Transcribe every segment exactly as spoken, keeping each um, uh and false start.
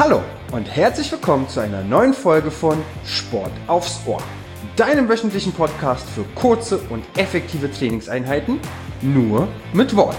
Hallo und herzlich willkommen zu einer neuen Folge von Sport aufs Ohr, deinem wöchentlichen Podcast für kurze und effektive Trainingseinheiten, nur mit Worten.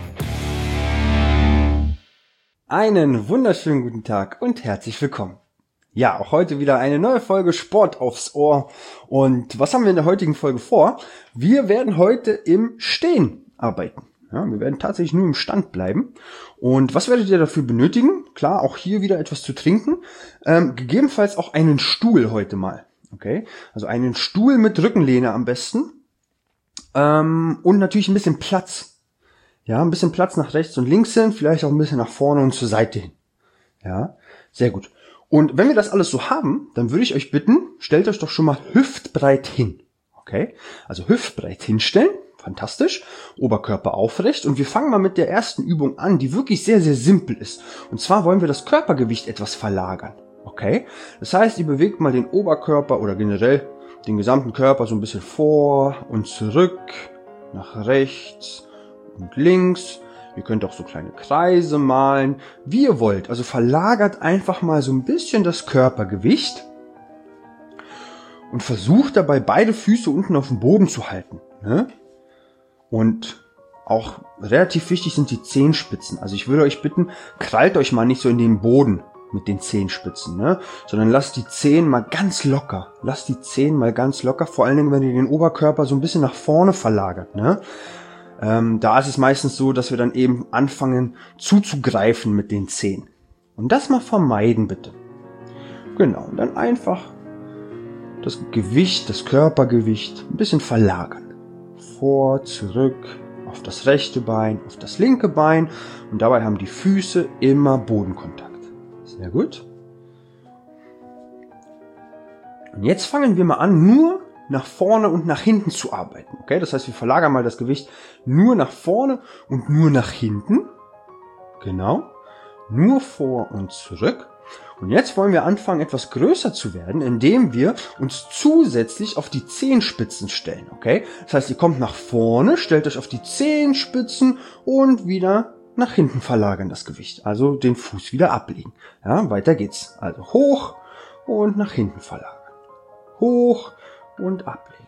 Einen wunderschönen guten Tag und herzlich willkommen. Ja, auch heute wieder eine neue Folge Sport aufs Ohr. Und was haben wir in der heutigen Folge vor? Wir werden heute im Stehen arbeiten. Ja, wir werden tatsächlich nur im Stand bleiben. Und was werdet ihr dafür benötigen? Klar, auch hier wieder etwas zu trinken. Ähm, gegebenenfalls auch einen Stuhl heute mal. Okay, also einen Stuhl mit Rückenlehne am besten. Ähm, und natürlich ein bisschen Platz. Ja, ein bisschen Platz nach rechts und links hin, vielleicht auch ein bisschen nach vorne und zur Seite hin. Ja, sehr gut. Und wenn wir das alles so haben, dann würde ich euch bitten, stellt euch doch schon mal hüftbreit hin. Okay, also hüftbreit hinstellen. Fantastisch. Oberkörper aufrecht. Und wir fangen mal mit der ersten Übung an, die wirklich sehr, sehr simpel ist. Und zwar wollen wir das Körpergewicht etwas verlagern. Okay? Das heißt, ihr bewegt mal den Oberkörper oder generell den gesamten Körper so ein bisschen vor und zurück, nach rechts und links. Ihr könnt auch so kleine Kreise malen, wie ihr wollt. Also verlagert einfach mal so ein bisschen das Körpergewicht und versucht dabei beide Füße unten auf dem Boden zu halten. Ne? Und auch relativ wichtig sind die Zehenspitzen. Also ich würde euch bitten, krallt euch mal nicht so in den Boden mit den Zehenspitzen, ne? Sondern lasst die Zehen mal ganz locker. Lasst die Zehen mal ganz locker, vor allen Dingen, wenn ihr den Oberkörper so ein bisschen nach vorne verlagert, ne? Ähm, da ist es meistens so, dass wir dann eben anfangen zuzugreifen mit den Zehen. Und das mal vermeiden, bitte. Genau, und dann einfach das Gewicht, das Körpergewicht ein bisschen verlagern. Vor, zurück, auf das rechte Bein, auf das linke Bein. Und dabei haben die Füße immer Bodenkontakt. Sehr gut. Und jetzt fangen wir mal an, nur nach vorne und nach hinten zu arbeiten. Okay, das heißt, wir verlagern mal das Gewicht nur nach vorne und nur nach hinten. Genau. Nur vor und zurück. Und jetzt wollen wir anfangen, etwas größer zu werden, indem wir uns zusätzlich auf die Zehenspitzen stellen. Okay? Das heißt, ihr kommt nach vorne, stellt euch auf die Zehenspitzen und wieder nach hinten verlagern das Gewicht. Also den Fuß wieder ablegen. Ja, weiter geht's. Also hoch und nach hinten verlagern. Hoch und ablegen.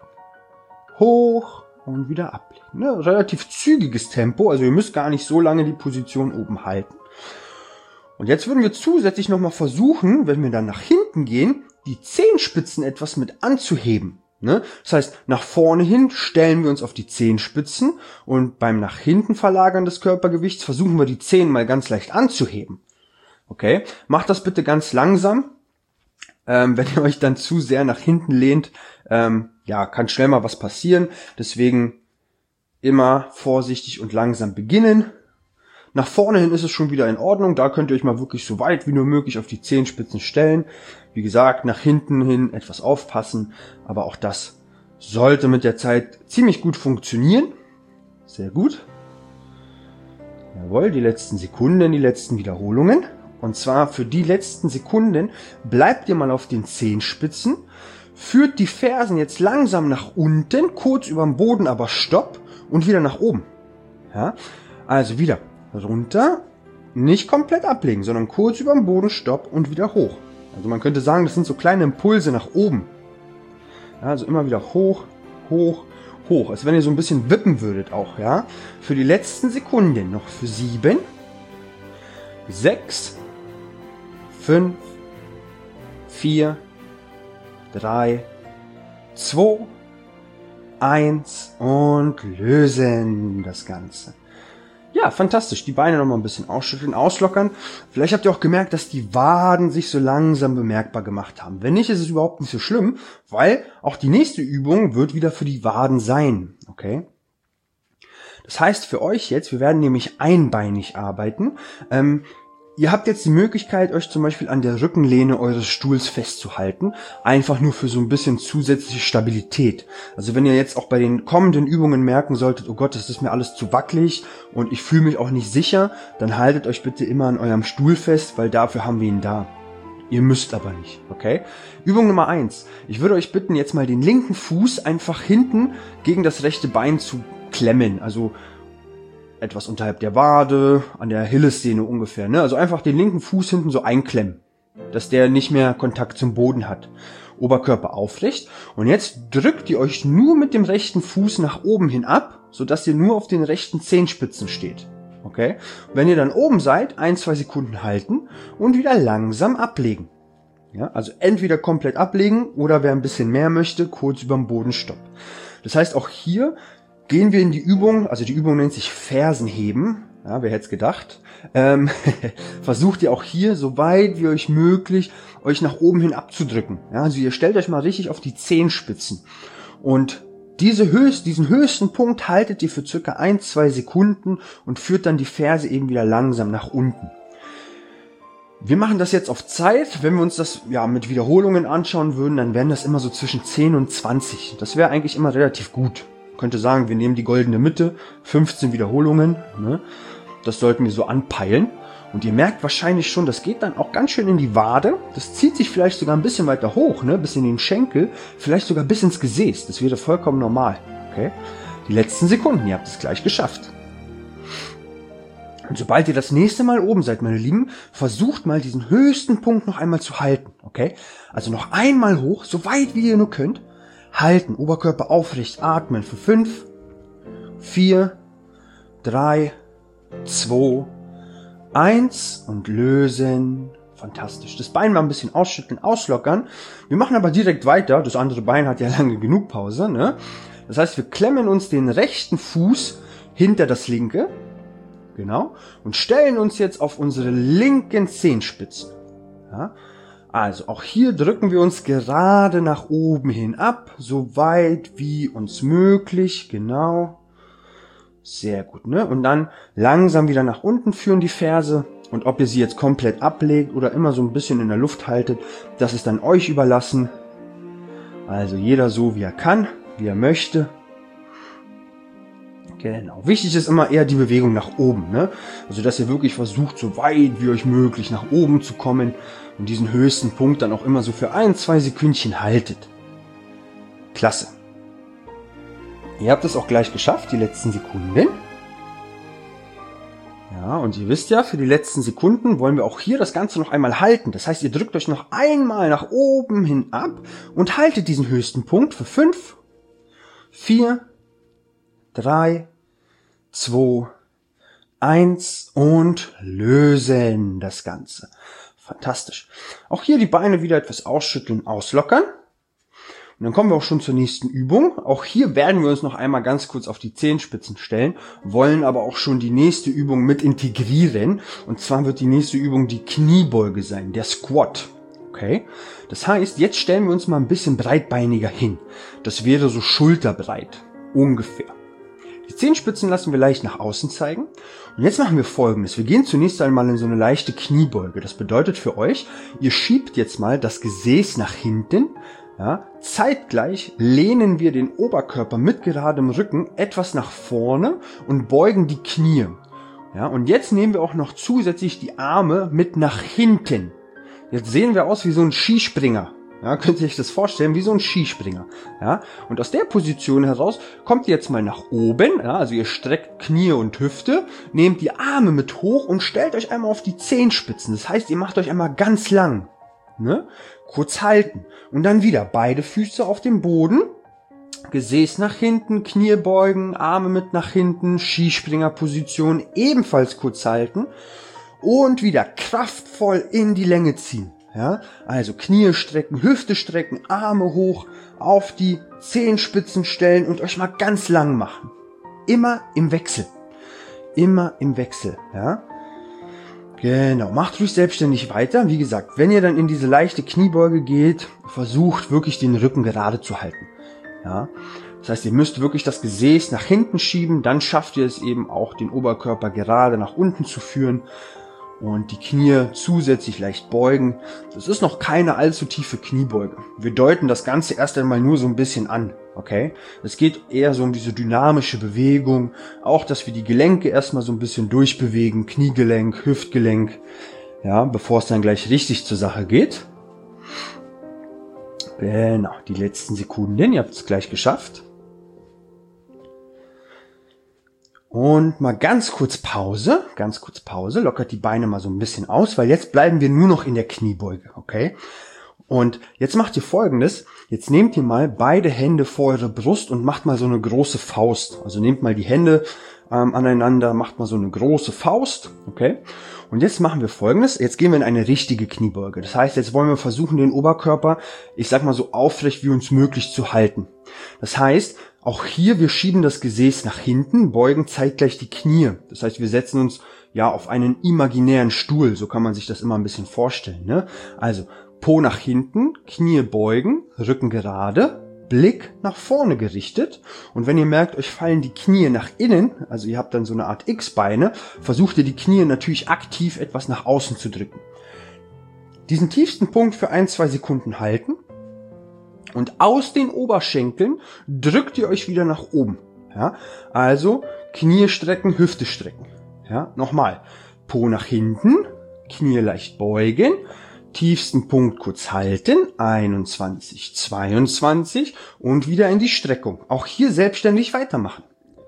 Hoch und wieder ablegen. Ne? Relativ zügiges Tempo, also ihr müsst gar nicht so lange die Position oben halten. Und jetzt würden wir zusätzlich nochmal versuchen, wenn wir dann nach hinten gehen, die Zehenspitzen etwas mit anzuheben. Ne? Das heißt, nach vorne hin stellen wir uns auf die Zehenspitzen und beim nach hinten verlagern des Körpergewichts versuchen wir die Zehen mal ganz leicht anzuheben. Okay? Macht das bitte ganz langsam. Ähm, wenn ihr euch dann zu sehr nach hinten lehnt, ähm, ja, kann schnell mal was passieren. Deswegen immer vorsichtig und langsam beginnen. Nach vorne hin ist es schon wieder in Ordnung. Da könnt ihr euch mal wirklich so weit wie nur möglich auf die Zehenspitzen stellen. Wie gesagt, nach hinten hin etwas aufpassen. Aber auch das sollte mit der Zeit ziemlich gut funktionieren. Sehr gut. Jawohl, die letzten Sekunden, die letzten Wiederholungen. Und zwar für die letzten Sekunden bleibt ihr mal auf den Zehenspitzen. Führt die Fersen jetzt langsam nach unten, kurz über dem Boden, aber stopp. Und wieder nach oben. Ja, also wieder. Runter, nicht komplett ablegen, sondern kurz über dem Boden, stopp und wieder hoch. Also man könnte sagen, das sind so kleine Impulse nach oben. Ja, also immer wieder hoch, hoch, hoch. Als wenn ihr so ein bisschen wippen würdet auch, ja. Für die letzten Sekunden noch für sieben, sechs, fünf, vier, drei, zwei, eins und lösen das Ganze. Ja, fantastisch. Die Beine noch mal ein bisschen ausschütteln, auslockern. Vielleicht habt ihr auch gemerkt, dass die Waden sich so langsam bemerkbar gemacht haben. Wenn nicht, ist es überhaupt nicht so schlimm, weil auch die nächste Übung wird wieder für die Waden sein. Okay? Das heißt für euch jetzt, wir werden nämlich einbeinig arbeiten. Ähm, Ihr habt jetzt die Möglichkeit, euch zum Beispiel an der Rückenlehne eures Stuhls festzuhalten. Einfach nur für so ein bisschen zusätzliche Stabilität. Also wenn ihr jetzt auch bei den kommenden Übungen merken solltet, oh Gott, das ist mir alles zu wackelig und ich fühle mich auch nicht sicher, dann haltet euch bitte immer an eurem Stuhl fest, weil dafür haben wir ihn da. Ihr müsst aber nicht, okay? Übung Nummer eins. Ich würde euch bitten, jetzt mal den linken Fuß einfach hinten gegen das rechte Bein zu klemmen. Also etwas unterhalb der Wade, an der Achillessehne ungefähr, ne? Also einfach den linken Fuß hinten so einklemmen, dass der nicht mehr Kontakt zum Boden hat. Oberkörper aufrecht. Und jetzt drückt ihr euch nur mit dem rechten Fuß nach oben hin ab, sodass ihr nur auf den rechten Zehenspitzen steht. Okay? Wenn ihr dann oben seid, ein, zwei Sekunden halten und wieder langsam ablegen. Ja, also entweder komplett ablegen oder wer ein bisschen mehr möchte, kurz über dem Boden Stopp. Das heißt, auch hier gehen wir in die Übung, also die Übung nennt sich Fersenheben. Ja, wer hätte es gedacht? Ähm, versucht ihr auch hier, so weit wie euch möglich, euch nach oben hin abzudrücken. Ja, also ihr stellt euch mal richtig auf die Zehenspitzen. Und diese höchst, diesen höchsten Punkt haltet ihr für circa ein, zwei Sekunden und führt dann die Ferse eben wieder langsam nach unten. Wir machen das jetzt auf Zeit. Wenn wir uns das ja mit Wiederholungen anschauen würden, dann wären das immer so zwischen zehn und zwanzig. Das wäre eigentlich immer relativ gut. Ich könnte sagen, wir nehmen die goldene Mitte, fünfzehn Wiederholungen. Ne? Das sollten wir so anpeilen. Und ihr merkt wahrscheinlich schon, das geht dann auch ganz schön in die Wade. Das zieht sich vielleicht sogar ein bisschen weiter hoch, ne? Bis in den Schenkel, vielleicht sogar bis ins Gesäß. Das wäre vollkommen normal. Okay? Die letzten Sekunden, ihr habt es gleich geschafft. Und sobald ihr das nächste Mal oben seid, meine Lieben, versucht mal diesen höchsten Punkt noch einmal zu halten. Okay? Also noch einmal hoch, so weit wie ihr nur könnt. Halten, Oberkörper aufrecht, atmen für fünf, vier, drei, zwei, eins und lösen. Fantastisch. Das Bein mal ein bisschen ausschütteln, auslockern. Wir machen aber direkt weiter. Das andere Bein hat ja lange genug Pause. Ne? Das heißt, wir klemmen uns den rechten Fuß hinter das linke. Genau. Und stellen uns jetzt auf unsere linken Zehenspitzen. Ja? Also auch hier drücken wir uns gerade nach oben hin ab. So weit wie uns möglich. Genau. Sehr gut, ne? Und dann langsam wieder nach unten führen die Ferse. Und ob ihr sie jetzt komplett ablegt oder immer so ein bisschen in der Luft haltet, das ist dann euch überlassen. Also jeder so, wie er kann, wie er möchte. Genau. Wichtig ist immer eher die Bewegung nach oben, ne? Also dass ihr wirklich versucht, so weit wie euch möglich nach oben zu kommen und diesen höchsten Punkt dann auch immer so für ein, zwei Sekündchen haltet. Klasse. Ihr habt es auch gleich geschafft, die letzten Sekunden. Ja, und ihr wisst ja, für die letzten Sekunden wollen wir auch hier das Ganze noch einmal halten. Das heißt, ihr drückt euch noch einmal nach oben hin ab und haltet diesen höchsten Punkt für fünf, vier, drei, zwei, eins und lösen das Ganze. Fantastisch. Auch hier die Beine wieder etwas ausschütteln, auslockern. Und dann kommen wir auch schon zur nächsten Übung. Auch hier werden wir uns noch einmal ganz kurz auf die Zehenspitzen stellen, wollen aber auch schon die nächste Übung mit integrieren. Und zwar wird die nächste Übung die Kniebeuge sein, der Squat. Okay? Das heißt, jetzt stellen wir uns mal ein bisschen breitbeiniger hin. Das wäre so schulterbreit, ungefähr. Die Zehenspitzen lassen wir leicht nach außen zeigen. Und jetzt machen wir Folgendes. Wir gehen zunächst einmal in so eine leichte Kniebeuge. Das bedeutet für euch, ihr schiebt jetzt mal das Gesäß nach hinten. Ja, zeitgleich lehnen wir den Oberkörper mit geradem Rücken etwas nach vorne und beugen die Knie. Ja, und jetzt nehmen wir auch noch zusätzlich die Arme mit nach hinten. Jetzt sehen wir aus wie so ein Skispringer. Ja, könnt ihr euch das vorstellen, wie so ein Skispringer. Ja, und aus der Position heraus kommt ihr jetzt mal nach oben. Ja, also ihr streckt Knie und Hüfte, nehmt die Arme mit hoch und stellt euch einmal auf die Zehenspitzen. Das heißt, ihr macht euch einmal ganz lang. Ne? Kurz halten. Und dann wieder beide Füße auf dem Boden. Gesäß nach hinten, Knie beugen, Arme mit nach hinten, Skispringerposition ebenfalls kurz halten. Und wieder kraftvoll in die Länge ziehen. Ja, also Knie strecken, Hüfte strecken, Arme hoch, auf die Zehenspitzen stellen und euch mal ganz lang machen. Immer im Wechsel. Immer im Wechsel, ja. Genau, macht ruhig selbstständig weiter. Wie gesagt, wenn ihr dann in diese leichte Kniebeuge geht, versucht wirklich den Rücken gerade zu halten. Ja, das heißt, ihr müsst wirklich das Gesäß nach hinten schieben, dann schafft ihr es eben auch, den Oberkörper gerade nach unten zu führen. Und die Knie zusätzlich leicht beugen. Das ist noch keine allzu tiefe Kniebeuge. Wir deuten das Ganze erst einmal nur so ein bisschen an, okay? Es geht eher so um diese dynamische Bewegung, auch, dass wir die Gelenke erstmal so ein bisschen durchbewegen, Kniegelenk, Hüftgelenk, ja, bevor es dann gleich richtig zur Sache geht. Genau, die letzten Sekunden, ihr habt es gleich geschafft. Und mal ganz kurz Pause, ganz kurz Pause, lockert die Beine mal so ein bisschen aus, weil jetzt bleiben wir nur noch in der Kniebeuge, okay? Und jetzt macht ihr Folgendes, jetzt nehmt ihr mal beide Hände vor eure Brust und macht mal so eine große Faust. Also nehmt mal die Hände ähm, aneinander, macht mal so eine große Faust, okay? Und jetzt machen wir Folgendes, jetzt gehen wir in eine richtige Kniebeuge. Das heißt, jetzt wollen wir versuchen, den Oberkörper, ich sag mal so aufrecht wie uns möglich zu halten. Das heißt, auch hier, wir schieben das Gesäß nach hinten, beugen zeitgleich die Knie. Das heißt, wir setzen uns ja auf einen imaginären Stuhl. So kann man sich das immer ein bisschen vorstellen, ne? Also Po nach hinten, Knie beugen, Rücken gerade, Blick nach vorne gerichtet. Und wenn ihr merkt, euch fallen die Knie nach innen, also ihr habt dann so eine Art X-Beine, versucht ihr die Knie natürlich aktiv etwas nach außen zu drücken. Diesen tiefsten Punkt für ein, zwei Sekunden halten. Und aus den Oberschenkeln drückt ihr euch wieder nach oben. Ja, also Knie strecken, Hüfte strecken. Ja, nochmal. Po nach hinten, Knie leicht beugen, tiefsten Punkt kurz halten, einundzwanzig, zweiundzwanzig und wieder in die Streckung. Auch hier selbstständig weitermachen.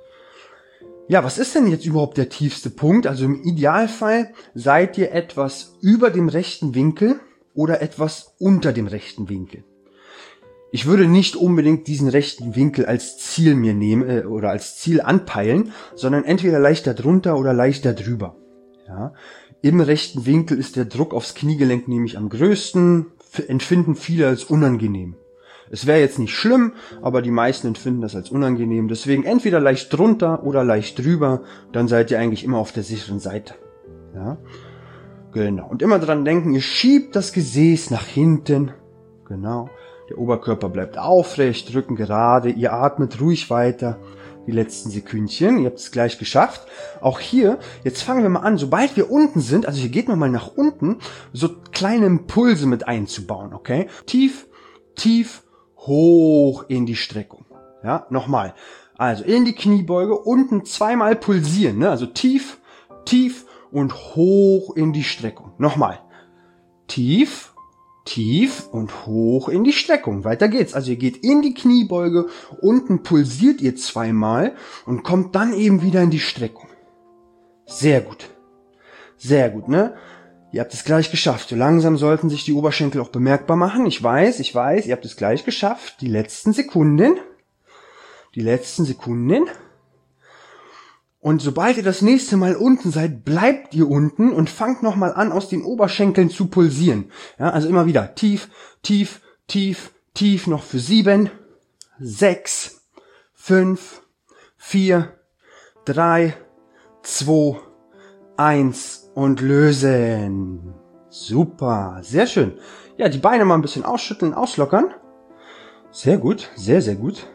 Ja, was ist denn jetzt überhaupt der tiefste Punkt? Also im Idealfall seid ihr etwas über dem rechten Winkel oder etwas unter dem rechten Winkel. Ich würde nicht unbedingt diesen rechten Winkel als Ziel mir nehmen äh, oder als Ziel anpeilen, sondern entweder leicht darunter oder leicht darüber. Ja. Im rechten Winkel ist der Druck aufs Kniegelenk nämlich am größten, empfinden viele als unangenehm. Es wäre jetzt nicht schlimm, aber die meisten empfinden das als unangenehm. Deswegen entweder leicht drunter oder leicht drüber, dann seid ihr eigentlich immer auf der sicheren Seite. Ja. Genau. Und immer dran denken, ihr schiebt das Gesäß nach hinten. Genau. Der Oberkörper bleibt aufrecht, Rücken gerade, ihr atmet ruhig weiter. Die letzten Sekündchen, ihr habt es gleich geschafft. Auch hier, jetzt fangen wir mal an, sobald wir unten sind, also hier geht nochmal nach unten, so kleine Impulse mit einzubauen, okay? Tief, tief, hoch in die Streckung. Ja, nochmal. Also in die Kniebeuge, unten zweimal pulsieren, ne? Also tief, tief und hoch in die Streckung. Nochmal. Tief, tief und hoch in die Streckung. Weiter geht's. Also ihr geht in die Kniebeuge, unten pulsiert ihr zweimal und kommt dann eben wieder in die Streckung. Sehr gut. Sehr gut, ne? Ihr habt es gleich geschafft. So langsam sollten sich die Oberschenkel auch bemerkbar machen. Ich weiß, ich weiß, ihr habt es gleich geschafft. Die letzten Sekunden. Die letzten Sekunden. Und sobald ihr das nächste Mal unten seid, bleibt ihr unten und fangt nochmal an, aus den Oberschenkeln zu pulsieren. Ja, also immer wieder tief, tief, tief, tief, noch für sieben, sechs, fünf, vier, drei, zwei, eins und lösen. Super, sehr schön. Ja, die Beine mal ein bisschen ausschütteln, auslockern. Sehr gut, sehr, sehr gut.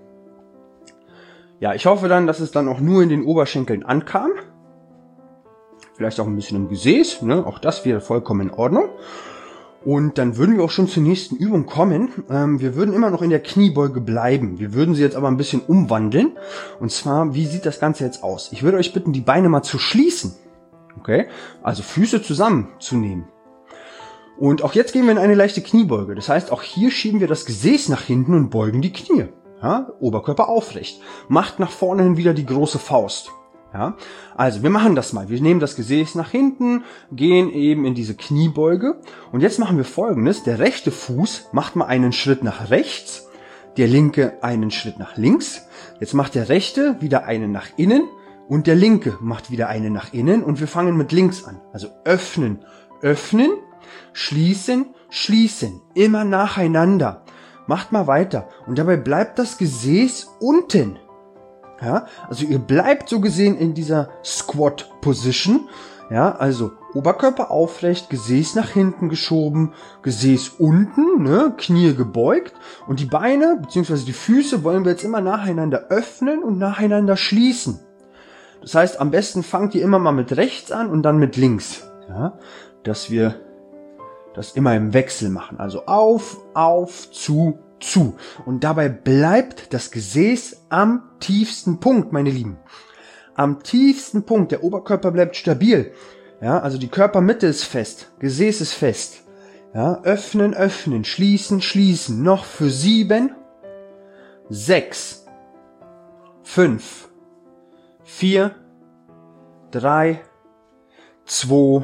Ja, ich hoffe dann, dass es dann auch nur in den Oberschenkeln ankam. Vielleicht auch ein bisschen im Gesäß, ne? Auch das wäre vollkommen in Ordnung. Und dann würden wir auch schon zur nächsten Übung kommen. Ähm, wir würden immer noch in der Kniebeuge bleiben. Wir würden sie jetzt aber ein bisschen umwandeln. Und zwar, wie sieht das Ganze jetzt aus? Ich würde euch bitten, die Beine mal zu schließen. Okay? Also Füße zusammenzunehmen. Und auch jetzt gehen wir in eine leichte Kniebeuge. Das heißt, auch hier schieben wir das Gesäß nach hinten und beugen die Knie. Ja, Oberkörper aufrecht. Macht nach vorne hin wieder die große Faust. Ja, also wir machen das mal. Wir nehmen das Gesäß nach hinten, gehen eben in diese Kniebeuge. Und jetzt machen wir Folgendes. Der rechte Fuß macht mal einen Schritt nach rechts, der linke einen Schritt nach links. Jetzt macht der rechte wieder einen nach innen und der linke macht wieder einen nach innen. Und wir fangen mit links an. Also öffnen, öffnen, schließen, schließen. Immer nacheinander. Macht mal weiter. Und dabei bleibt das Gesäß unten. Ja, also ihr bleibt so gesehen in dieser Squat Position. Ja, also Oberkörper aufrecht, Gesäß nach hinten geschoben, Gesäß unten, ne, Knie gebeugt. Und die Beine bzw. die Füße wollen wir jetzt immer nacheinander öffnen und nacheinander schließen. Das heißt, am besten fangt ihr immer mal mit rechts an und dann mit links. Ja, dass wir das immer im Wechsel machen. Also auf, auf, zu, zu. Und dabei bleibt das Gesäß am tiefsten Punkt, meine Lieben. Am tiefsten Punkt. Der Oberkörper bleibt stabil. Ja, also die Körpermitte ist fest. Gesäß ist fest. Ja, öffnen, öffnen, schließen, schließen. Noch für sieben, sechs, fünf, vier, drei, zwei,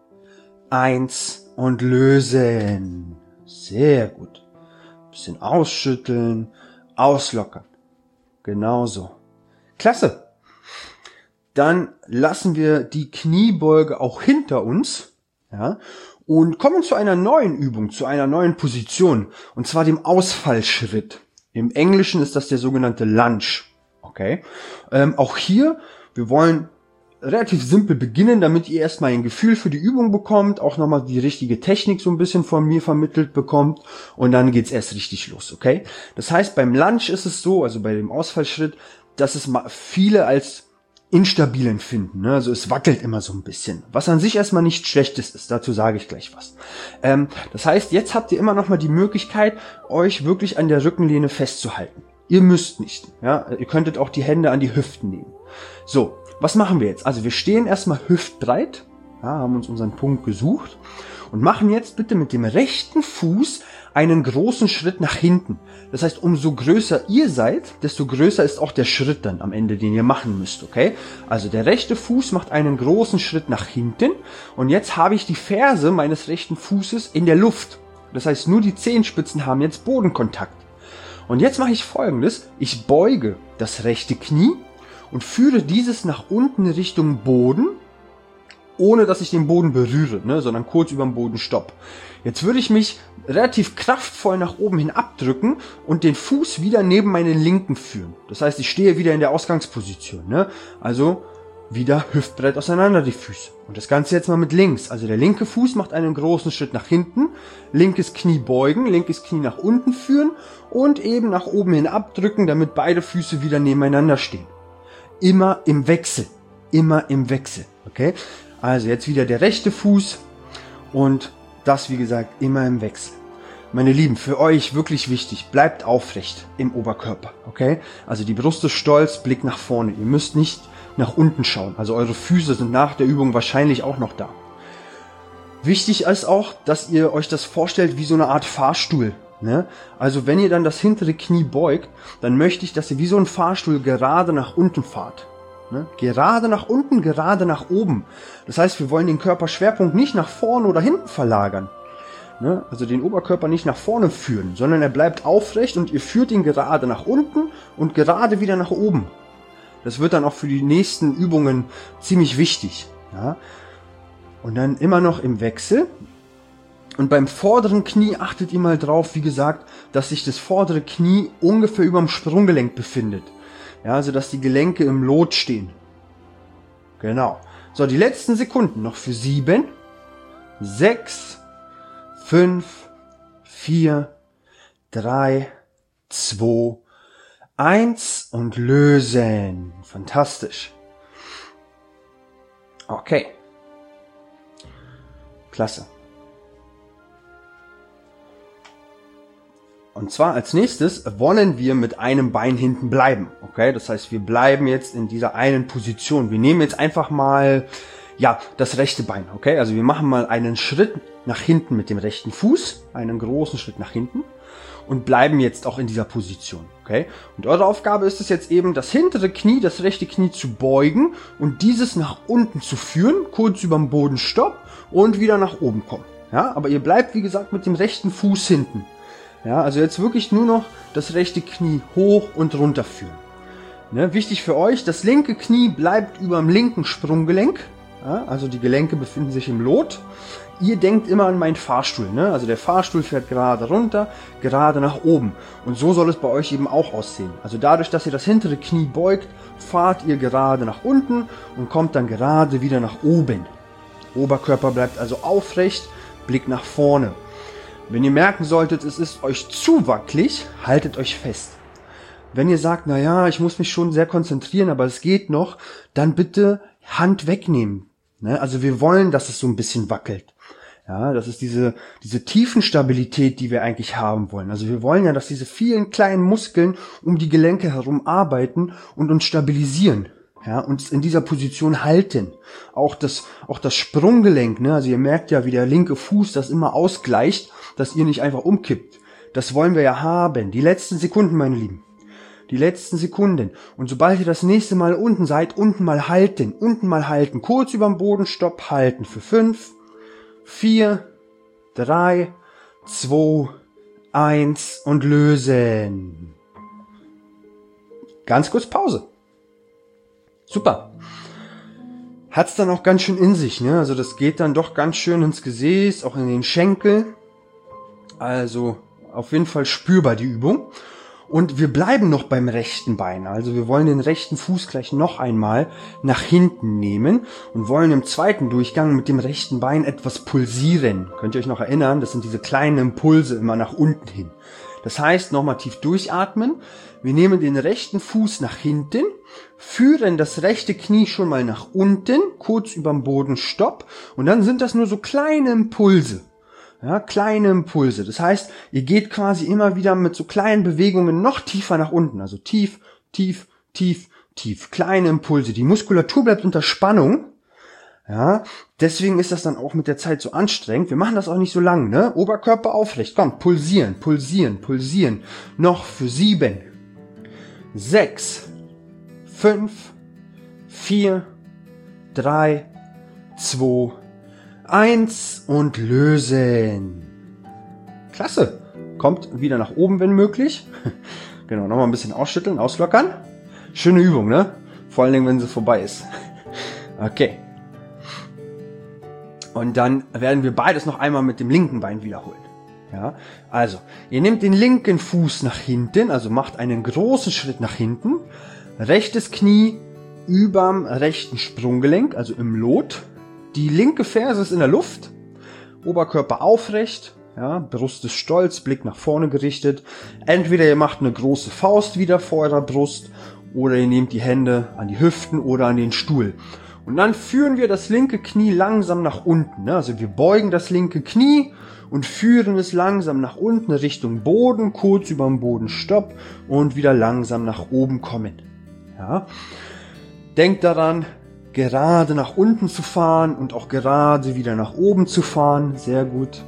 eins und lösen. Sehr gut. Bisschen ausschütteln, auslockern. Genauso. Klasse. Dann lassen wir die Kniebeuge auch hinter uns, ja, und kommen zu einer neuen Übung, zu einer neuen Position, und zwar dem Ausfallschritt. Im Englischen ist das der sogenannte Lunge. Okay. Ähm, auch hier, wir wollen relativ simpel beginnen, damit ihr erstmal ein Gefühl für die Übung bekommt, auch nochmal die richtige Technik so ein bisschen von mir vermittelt bekommt, und dann geht's erst richtig los, okay? Das heißt, beim Lunge ist es so, also bei dem Ausfallschritt, dass es viele als instabil empfinden, ne? Also es wackelt immer so ein bisschen, was an sich erstmal nichts Schlechtes ist, dazu sage ich gleich was. Ähm, das heißt, jetzt habt ihr immer noch mal die Möglichkeit, euch wirklich an der Rückenlehne festzuhalten. Ihr müsst nicht, ja? Ihr könntet auch die Hände an die Hüften nehmen. So, was machen wir jetzt? Also wir stehen erstmal hüftbreit, ja, haben uns unseren Punkt gesucht und machen jetzt bitte mit dem rechten Fuß einen großen Schritt nach hinten. Das heißt, umso größer ihr seid, desto größer ist auch der Schritt dann am Ende, den ihr machen müsst, okay? Also der rechte Fuß macht einen großen Schritt nach hinten und jetzt habe ich die Ferse meines rechten Fußes in der Luft. Das heißt, nur die Zehenspitzen haben jetzt Bodenkontakt. Und jetzt mache ich Folgendes. Ich beuge das rechte Knie und führe dieses nach unten Richtung Boden, ohne dass ich den Boden berühre, ne, sondern kurz über dem Boden stopp. Jetzt würde ich mich relativ kraftvoll nach oben hin abdrücken und den Fuß wieder neben meinen linken führen. Das heißt, ich stehe wieder in der Ausgangsposition, ne? Also wieder hüftbreit auseinander die Füße. Und das Ganze jetzt mal mit links. Also der linke Fuß macht einen großen Schritt nach hinten, linkes Knie beugen, linkes Knie nach unten führen und eben nach oben hin abdrücken, damit beide Füße wieder nebeneinander stehen. Immer im Wechsel. Immer im Wechsel. Okay? Also jetzt wieder der rechte Fuß und das, wie gesagt, immer im Wechsel. Meine Lieben, für euch wirklich wichtig, bleibt aufrecht im Oberkörper. Okay? Also die Brust ist stolz, Blick nach vorne. Ihr müsst nicht nach unten schauen. Also eure Füße sind nach der Übung wahrscheinlich auch noch da. Wichtig ist auch, dass ihr euch das vorstellt wie so eine Art Fahrstuhl. Ne? Also wenn ihr dann das hintere Knie beugt, dann möchte ich, dass ihr wie so ein Fahrstuhl gerade nach unten fahrt. Ne? Gerade nach unten, gerade nach oben. Das heißt, wir wollen den Körperschwerpunkt nicht nach vorne oder hinten verlagern. Ne? Also den Oberkörper nicht nach vorne führen, sondern er bleibt aufrecht und ihr führt ihn gerade nach unten und gerade wieder nach oben. Das wird dann auch für die nächsten Übungen ziemlich wichtig. Ja? Und dann immer noch im Wechsel. Und beim vorderen Knie achtet ihr mal drauf, wie gesagt, dass sich das vordere Knie ungefähr über dem Sprunggelenk befindet. Ja, also dass die Gelenke im Lot stehen. Genau. So, die letzten Sekunden noch für sieben, sechs, fünf, vier, drei, zwei, eins und lösen. Fantastisch. Okay. Klasse. Und zwar als nächstes wollen wir mit einem Bein hinten bleiben. Okay, das heißt, wir bleiben jetzt in dieser einen Position. Wir nehmen jetzt einfach mal, ja, das rechte Bein. Okay, also wir machen mal einen Schritt nach hinten mit dem rechten Fuß, einen großen Schritt nach hinten und bleiben jetzt auch in dieser Position. Okay, und eure Aufgabe ist es jetzt eben, das hintere Knie, das rechte Knie zu beugen und dieses nach unten zu führen, kurz über dem Boden stopp und wieder nach oben kommen. Ja, aber ihr bleibt, wie gesagt, mit dem rechten Fuß hinten. Ja, also jetzt wirklich nur noch das rechte Knie hoch und runter führen. Ne, wichtig für euch, das linke Knie bleibt über dem linken Sprunggelenk. Ja, also die Gelenke befinden sich im Lot. Ihr denkt immer an meinen Fahrstuhl. Ne? Also der Fahrstuhl fährt gerade runter, gerade nach oben. Und so soll es bei euch eben auch aussehen. Also dadurch, dass ihr das hintere Knie beugt, fahrt ihr gerade nach unten und kommt dann gerade wieder nach oben. Oberkörper bleibt also aufrecht, Blick nach vorne. Wenn ihr merken solltet, es ist euch zu wackelig, haltet euch fest. Wenn ihr sagt, na ja, ich muss mich schon sehr konzentrieren, aber es geht noch, dann bitte Hand wegnehmen. Ne? Also wir wollen, dass es so ein bisschen wackelt. Ja, das ist diese, diese Tiefenstabilität, die wir eigentlich haben wollen. Also wir wollen ja, dass diese vielen kleinen Muskeln um die Gelenke herum arbeiten und uns stabilisieren. Ja, uns in dieser Position halten. Auch das, auch das Sprunggelenk, ne? Also ihr merkt ja, wie der linke Fuß das immer ausgleicht, dass ihr nicht einfach umkippt. Das wollen wir ja haben. Die letzten Sekunden, meine Lieben. Die letzten Sekunden. Und sobald ihr das nächste Mal unten seid, unten mal halten. Unten mal halten. Kurz überm Boden, Stopp, halten. Für fünf, vier, drei, zwei, eins und lösen. Ganz kurz Pause. Super. Hat's dann auch ganz schön in sich, ne? Also das geht dann doch ganz schön ins Gesäß, auch in den Schenkel. Also auf jeden Fall spürbar die Übung. Und wir bleiben noch beim rechten Bein. Also wir wollen den rechten Fuß gleich noch einmal nach hinten nehmen und wollen im zweiten Durchgang mit dem rechten Bein etwas pulsieren. Könnt ihr euch noch erinnern? Das sind diese kleinen Impulse immer nach unten hin. Das heißt, nochmal tief durchatmen. Wir nehmen den rechten Fuß nach hinten, führen das rechte Knie schon mal nach unten, kurz überm Boden, Stopp. Und dann sind das nur so kleine Impulse. Ja, kleine Impulse. Das heißt, ihr geht quasi immer wieder mit so kleinen Bewegungen noch tiefer nach unten. Also tief, tief, tief, tief. Kleine Impulse. Die Muskulatur bleibt unter Spannung. Ja, deswegen ist das dann auch mit der Zeit so anstrengend. Wir machen das auch nicht so lang, ne? Oberkörper aufrecht. Komm, pulsieren, pulsieren, pulsieren. Noch für sieben, sechs, fünf, vier, drei, zwei, eins und lösen. Klasse. Kommt wieder nach oben, wenn möglich. Genau, nochmal ein bisschen ausschütteln, auslockern. Schöne Übung, ne? Vor allen Dingen, wenn sie vorbei ist. Okay. Und dann werden wir beides noch einmal mit dem linken Bein wiederholen. Ja, also, ihr nehmt den linken Fuß nach hinten, also macht einen großen Schritt nach hinten. Rechtes Knie überm rechten Sprunggelenk, also im Lot. Die linke Ferse ist in der Luft. Oberkörper aufrecht. Ja, Brust ist stolz, Blick nach vorne gerichtet. Entweder ihr macht eine große Faust wieder vor eurer Brust oder ihr nehmt die Hände an die Hüften oder an den Stuhl. Und dann führen wir das linke Knie langsam nach unten. Also wir beugen das linke Knie und führen es langsam nach unten Richtung Boden, kurz über dem Boden Stopp und wieder langsam nach oben kommen. Ja. Denkt daran, gerade nach unten zu fahren und auch gerade wieder nach oben zu fahren. Sehr gut.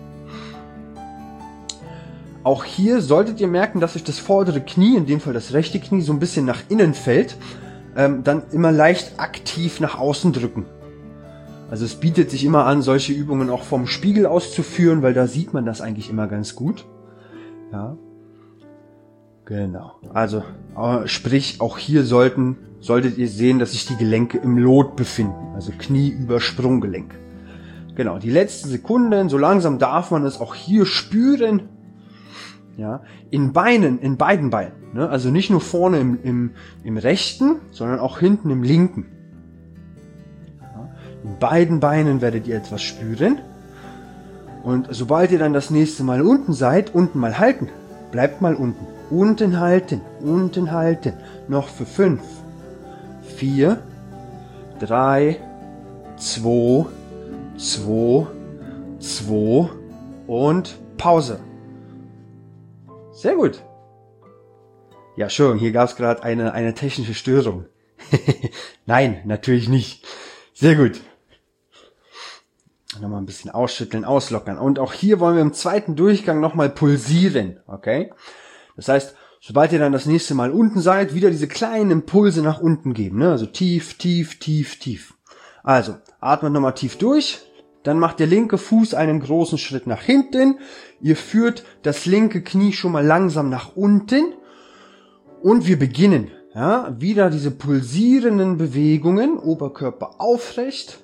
Auch hier solltet ihr merken, dass euch das vordere Knie, in dem Fall das rechte Knie, so ein bisschen nach innen fällt. Ähm, dann immer leicht aktiv nach außen drücken. Also es bietet sich immer an, solche Übungen auch vom Spiegel auszuführen, weil da sieht man das eigentlich immer ganz gut. Ja. Genau. Also äh, sprich, auch hier sollten, solltet ihr sehen, dass sich die Gelenke im Lot befinden. Also Knie über Sprunggelenk. Genau, die letzten Sekunden, so langsam darf man es auch hier spüren. Ja, in Beinen, in beiden Beinen. Ne? Also nicht nur vorne im, im, im rechten, sondern auch hinten im linken. Ja, in beiden Beinen werdet ihr etwas spüren. Und sobald ihr dann das nächste Mal unten seid, unten mal halten. Bleibt mal unten. Unten halten, unten halten. Noch für fünf, vier, drei, zwei, zwei, zwei und Pause. Sehr gut. Ja, schon, hier gab es gerade eine, eine technische Störung. Nein, natürlich nicht. Sehr gut. Nochmal ein bisschen ausschütteln, auslockern. Und auch hier wollen wir im zweiten Durchgang nochmal pulsieren. Okay? Das heißt, sobald ihr dann das nächste Mal unten seid, wieder diese kleinen Impulse nach unten geben. Ne? Also tief, tief, tief, tief. Also, atmet nochmal tief durch. Dann macht der linke Fuß einen großen Schritt nach hinten. Ihr führt das linke Knie schon mal langsam nach unten. Und wir beginnen. Ja, wieder diese pulsierenden Bewegungen. Oberkörper aufrecht.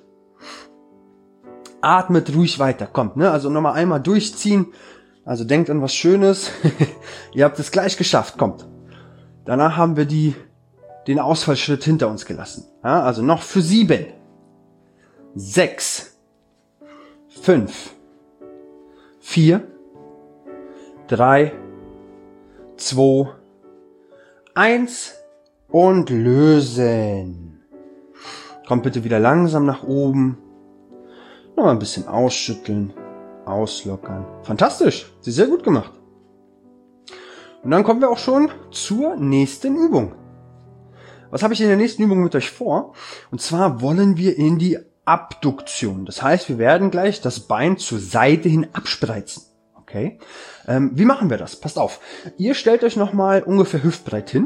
Atmet ruhig weiter. Kommt, ne? Also nochmal einmal durchziehen. Also denkt an was Schönes. Ihr habt es gleich geschafft. Kommt. Danach haben wir die, den Ausfallschritt hinter uns gelassen. Ja, also noch für sieben. Sechs. Fünf, vier, drei, zwei, eins und lösen. Kommt bitte wieder langsam nach oben. Noch mal ein bisschen ausschütteln, auslockern. Fantastisch, sie sehr gut gemacht. Und dann kommen wir auch schon zur nächsten Übung. Was habe ich in der nächsten Übung mit euch vor? Und zwar wollen wir in die Abduktion. Das heißt, wir werden gleich das Bein zur Seite hin abspreizen. Okay? Ähm, wie machen wir das? Passt auf. Ihr stellt euch nochmal ungefähr hüftbreit hin.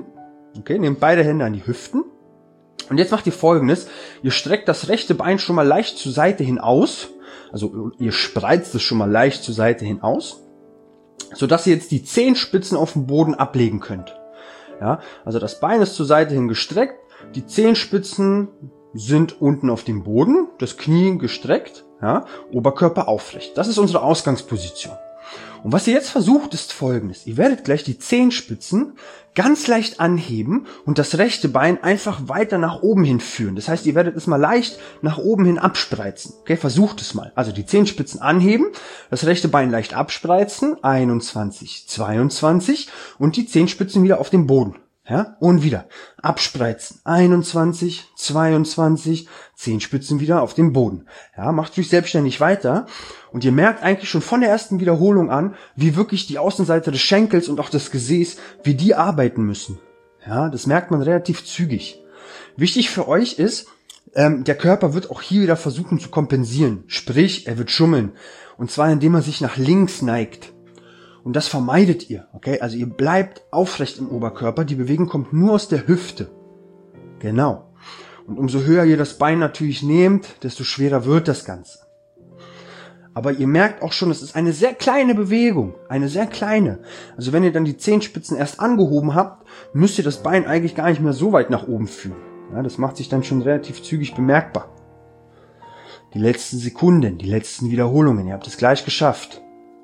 Okay, nehmt beide Hände an die Hüften. Und jetzt macht ihr Folgendes. Ihr streckt das rechte Bein schon mal leicht zur Seite hin aus. Also ihr spreizt es schon mal leicht zur Seite hin aus. Sodass ihr jetzt die Zehenspitzen auf dem Boden ablegen könnt. Ja, also das Bein ist zur Seite hin gestreckt. Die Zehenspitzen sind unten auf dem Boden. Das Knie gestreckt. Ja, Oberkörper aufrecht. Das ist unsere Ausgangsposition. Und was ihr jetzt versucht, ist Folgendes. Ihr werdet gleich die Zehenspitzen ganz leicht anheben und das rechte Bein einfach weiter nach oben hin führen. Das heißt, ihr werdet es mal leicht nach oben hin abspreizen. Okay, versucht es mal. Also die Zehenspitzen anheben, das rechte Bein leicht abspreizen, einundzwanzig, zweiundzwanzig und die Zehenspitzen wieder auf den Boden. Ja, und wieder abspreizen, einundzwanzig, zweiundzwanzig, Zehenspitzen wieder auf den Boden. Ja, macht euch selbstständig weiter und ihr merkt eigentlich schon von der ersten Wiederholung an, wie wirklich die Außenseite des Schenkels und auch des Gesäß, wie die arbeiten müssen. Ja, das merkt man relativ zügig. Wichtig für euch ist, ähm, der Körper wird auch hier wieder versuchen zu kompensieren, sprich, er wird schummeln und zwar indem er sich nach links neigt. Und das vermeidet ihr, okay? Also ihr bleibt aufrecht im Oberkörper, die Bewegung kommt nur aus der Hüfte. Genau. Und umso höher ihr das Bein natürlich nehmt, desto schwerer wird das Ganze. Aber ihr merkt auch schon, es ist eine sehr kleine Bewegung, eine sehr kleine. Also wenn ihr dann die Zehenspitzen erst angehoben habt, müsst ihr das Bein eigentlich gar nicht mehr so weit nach oben führen. Ja, das macht sich dann schon relativ zügig bemerkbar. Die letzten Sekunden, die letzten Wiederholungen, ihr habt es gleich geschafft.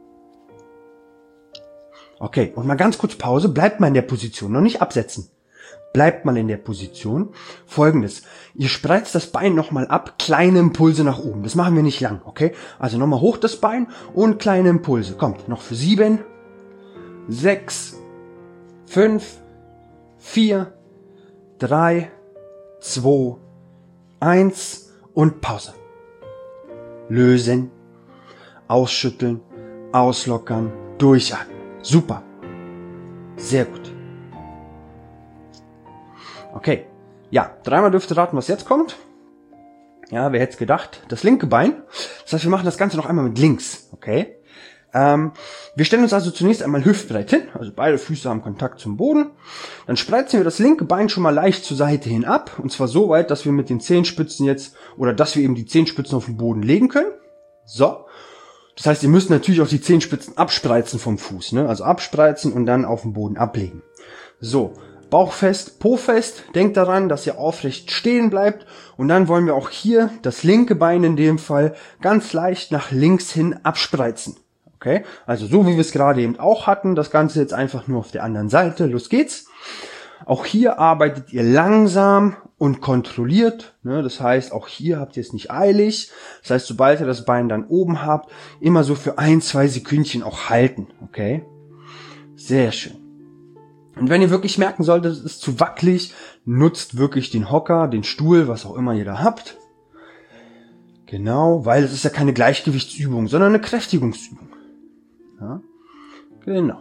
Okay, und mal ganz kurz Pause, bleibt mal in der Position, noch nicht absetzen. Bleibt mal in der Position. Folgendes, ihr spreizt das Bein nochmal ab, kleine Impulse nach oben. Das machen wir nicht lang, okay? Also nochmal hoch das Bein und kleine Impulse. Kommt, noch für sieben, sechs, fünf, vier, drei, zwei, eins und Pause. Lösen, ausschütteln, auslockern, durchatmen. Super. Sehr gut. Okay. Ja, dreimal dürft ihr raten, was jetzt kommt. Ja, wer hätte es gedacht? Das linke Bein. Das heißt, wir machen das Ganze noch einmal mit links. Okay. Ähm, wir stellen uns also zunächst einmal hüftbreit hin. Also beide Füße haben Kontakt zum Boden. Dann spreizen wir das linke Bein schon mal leicht zur Seite hin ab. Und zwar so weit, dass wir mit den Zehenspitzen jetzt, oder dass wir eben die Zehenspitzen auf den Boden legen können. So. Das heißt, ihr müsst natürlich auch die Zehenspitzen abspreizen vom Fuß, ne? Also abspreizen und dann auf den Boden ablegen. So, Bauch fest, Po fest. Denkt daran, dass ihr aufrecht stehen bleibt. Und dann wollen wir auch hier das linke Bein in dem Fall ganz leicht nach links hin abspreizen. Okay? Also so wie wir es gerade eben auch hatten. Das Ganze jetzt einfach nur auf der anderen Seite. Los geht's. Auch hier arbeitet ihr langsam und kontrolliert. Ne? Das heißt, auch hier habt ihr es nicht eilig. Das heißt, sobald ihr das Bein dann oben habt, immer so für ein, zwei Sekündchen auch halten. Okay? Sehr schön. Und wenn ihr wirklich merken solltet, es ist zu wackelig, nutzt wirklich den Hocker, den Stuhl, was auch immer ihr da habt. Genau, weil es ist ja keine Gleichgewichtsübung, sondern eine Kräftigungsübung. Ja? Genau.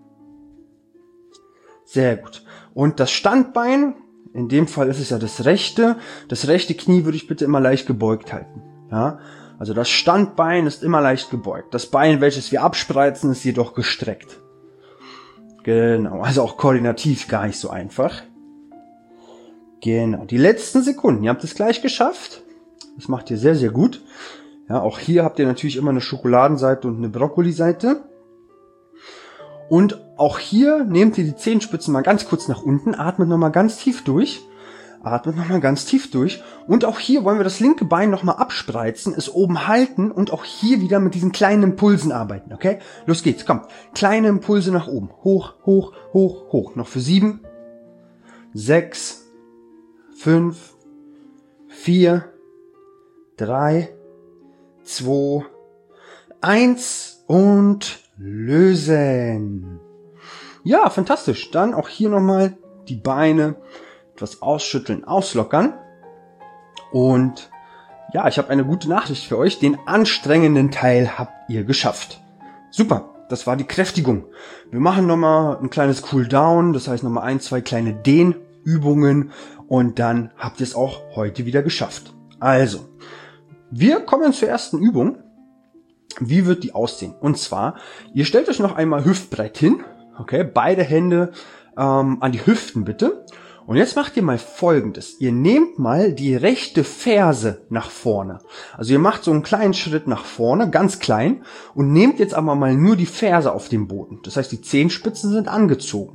Sehr gut. Und das Standbein, in dem Fall ist es ja das rechte. Das rechte Knie würde ich bitte immer leicht gebeugt halten. Ja? Also das Standbein ist immer leicht gebeugt. Das Bein, welches wir abspreizen, ist jedoch gestreckt. Genau, also auch koordinativ gar nicht so einfach. Genau, die letzten Sekunden, ihr habt es gleich geschafft. Das macht ihr sehr, sehr gut. Ja, auch hier habt ihr natürlich immer eine Schokoladenseite und eine Brokkoliseite. Und auch hier nehmt ihr die Zehenspitzen mal ganz kurz nach unten, atmet nochmal ganz tief durch. Atmet nochmal ganz tief durch. Und auch hier wollen wir das linke Bein nochmal abspreizen, es oben halten und auch hier wieder mit diesen kleinen Impulsen arbeiten, okay? Los geht's, kommt. Kleine Impulse nach oben. Hoch, hoch, hoch, hoch. Noch für sieben, sechs, fünf, vier, drei, zwei, eins und lösen. Ja, fantastisch. Dann auch hier nochmal die Beine etwas ausschütteln, auslockern. Und ja, ich habe eine gute Nachricht für euch. Den anstrengenden Teil habt ihr geschafft. Super, das war die Kräftigung. Wir machen nochmal ein kleines Cooldown, das heißt nochmal ein, zwei kleine Dehnübungen und dann habt ihr es auch heute wieder geschafft. Also, wir kommen zur ersten Übung. Wie wird die aussehen? Und zwar, ihr stellt euch noch einmal hüftbreit hin. Okay, beide Hände ähm, an die Hüften bitte. Und jetzt macht ihr mal Folgendes. Ihr nehmt mal die rechte Ferse nach vorne. Also ihr macht so einen kleinen Schritt nach vorne, ganz klein, und nehmt jetzt aber mal nur die Ferse auf den Boden. Das heißt, die Zehenspitzen sind angezogen.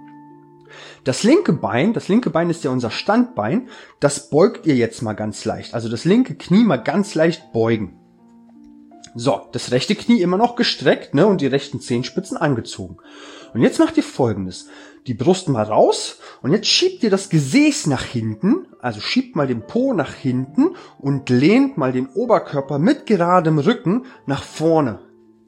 Das linke Bein, das linke Bein ist ja unser Standbein, das beugt ihr jetzt mal ganz leicht. Also das linke Knie mal ganz leicht beugen. So, das rechte Knie immer noch gestreckt, ne, und die rechten Zehenspitzen angezogen. Und jetzt macht ihr Folgendes. Die Brust mal raus und jetzt schiebt ihr das Gesäß nach hinten, also schiebt mal den Po nach hinten und lehnt mal den Oberkörper mit geradem Rücken nach vorne.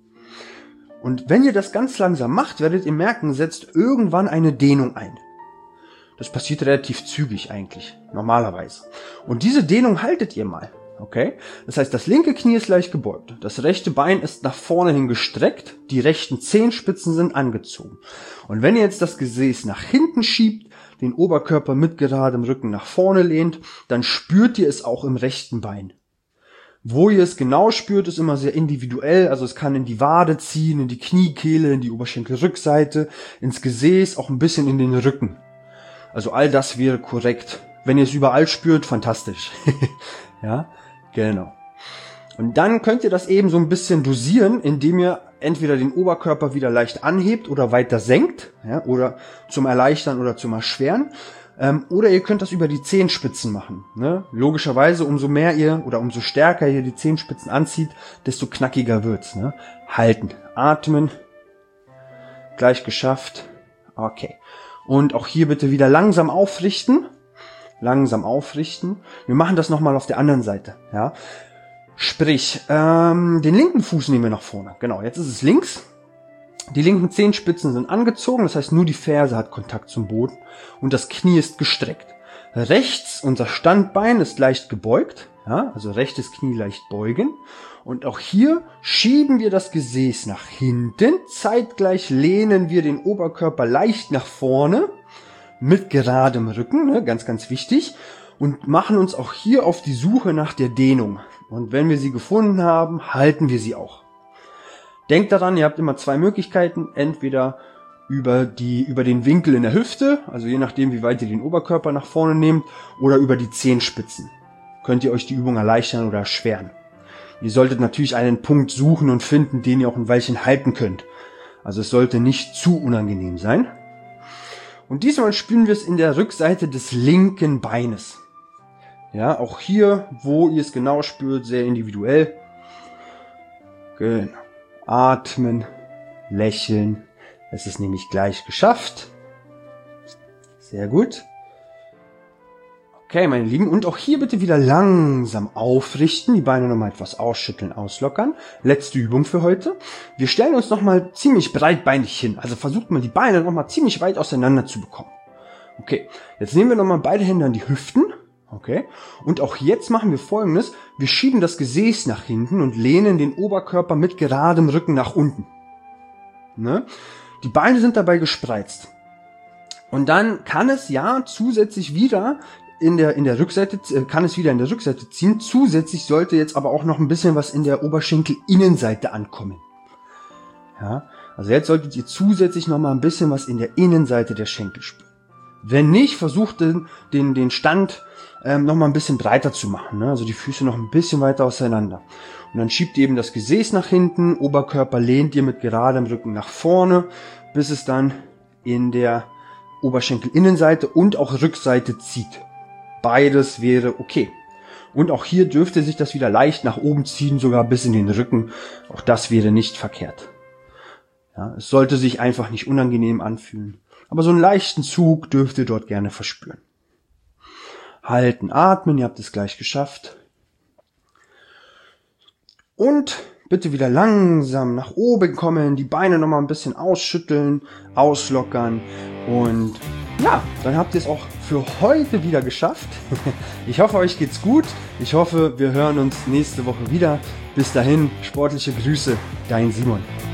Und wenn ihr das ganz langsam macht, werdet ihr merken, setzt irgendwann eine Dehnung ein. Das passiert relativ zügig eigentlich, normalerweise. Und diese Dehnung haltet ihr mal. Okay? Das heißt, das linke Knie ist leicht gebeugt, das rechte Bein ist nach vorne hin gestreckt, die rechten Zehenspitzen sind angezogen. Und wenn ihr jetzt das Gesäß nach hinten schiebt, den Oberkörper mit geradem Rücken nach vorne lehnt, dann spürt ihr es auch im rechten Bein. Wo ihr es genau spürt, ist immer sehr individuell, also es kann in die Wade ziehen, in die Kniekehle, in die Oberschenkelrückseite, ins Gesäß, auch ein bisschen in den Rücken. Also all das wäre korrekt. Wenn ihr es überall spürt, fantastisch. Ja? Genau. Und dann könnt ihr das eben so ein bisschen dosieren, indem ihr entweder den Oberkörper wieder leicht anhebt oder weiter senkt, ja, oder zum Erleichtern oder zum Erschweren. Ähm, oder ihr könnt das über die Zehenspitzen machen. Ne? Logischerweise, umso mehr ihr oder umso stärker ihr die Zehenspitzen anzieht, desto knackiger wird's. Ne? Halten, atmen, gleich geschafft. Okay. Und auch hier bitte wieder langsam aufrichten. Langsam aufrichten. Wir machen das nochmal auf der anderen Seite. Ja, sprich, ähm, den linken Fuß nehmen wir nach vorne. Genau, jetzt ist es links. Die linken Zehenspitzen sind angezogen, das heißt nur die Ferse hat Kontakt zum Boden und das Knie ist gestreckt. Rechts, unser Standbein ist leicht gebeugt, ja, also rechtes Knie leicht beugen. Und auch hier schieben wir das Gesäß nach hinten. Zeitgleich lehnen wir den Oberkörper leicht nach vorne. Mit geradem Rücken, ne, ganz, ganz wichtig, und machen uns auch hier auf die Suche nach der Dehnung. Und wenn wir sie gefunden haben, halten wir sie auch. Denkt daran, ihr habt immer zwei Möglichkeiten, entweder über die, über den Winkel in der Hüfte, also je nachdem, wie weit ihr den Oberkörper nach vorne nehmt, oder über die Zehenspitzen. Könnt ihr euch die Übung erleichtern oder erschweren. Ihr solltet natürlich einen Punkt suchen und finden, den ihr auch ein Weilchen halten könnt. Also es sollte nicht zu unangenehm sein. Und diesmal spüren wir es in der Rückseite des linken Beines. Ja, auch hier, wo ihr es genau spürt, sehr individuell. Genau. Atmen, lächeln. Es ist nämlich gleich geschafft. Sehr gut. Okay, meine Lieben, und auch hier bitte wieder langsam aufrichten, die Beine nochmal etwas ausschütteln, auslockern. Letzte Übung für heute. Wir stellen uns nochmal ziemlich breitbeinig hin, also versucht mal die Beine nochmal ziemlich weit auseinander zu bekommen. Okay, jetzt nehmen wir nochmal beide Hände an die Hüften, okay, und auch jetzt machen wir Folgendes, wir schieben das Gesäß nach hinten und lehnen den Oberkörper mit geradem Rücken nach unten. Ne? Die Beine sind dabei gespreizt. Und dann kann es ja zusätzlich wieder in der, in der Rückseite, kann es wieder in der Rückseite ziehen. Zusätzlich sollte jetzt aber auch noch ein bisschen was in der Oberschenkelinnenseite ankommen. Ja, also jetzt solltet ihr zusätzlich noch mal ein bisschen was in der Innenseite der Schenkel spüren. Wenn nicht, versucht den, den, den Stand ähm, noch mal ein bisschen breiter zu machen, ne? Also die Füße noch ein bisschen weiter auseinander. Und dann schiebt ihr eben das Gesäß nach hinten, Oberkörper lehnt ihr mit geradem Rücken nach vorne, bis es dann in der Oberschenkelinnenseite und auch Rückseite zieht. Beides wäre okay. Und auch hier dürfte sich das wieder leicht nach oben ziehen, sogar bis in den Rücken. Auch das wäre nicht verkehrt. Ja, es sollte sich einfach nicht unangenehm anfühlen. Aber so einen leichten Zug dürft ihr dort gerne verspüren. Halten, atmen, ihr habt es gleich geschafft. Und bitte wieder langsam nach oben kommen, die Beine nochmal ein bisschen ausschütteln, auslockern und ja, dann habt ihr es auch für heute wieder geschafft. Ich hoffe, euch geht's gut. Ich hoffe, wir hören uns nächste Woche wieder. Bis dahin, sportliche Grüße, dein Simon.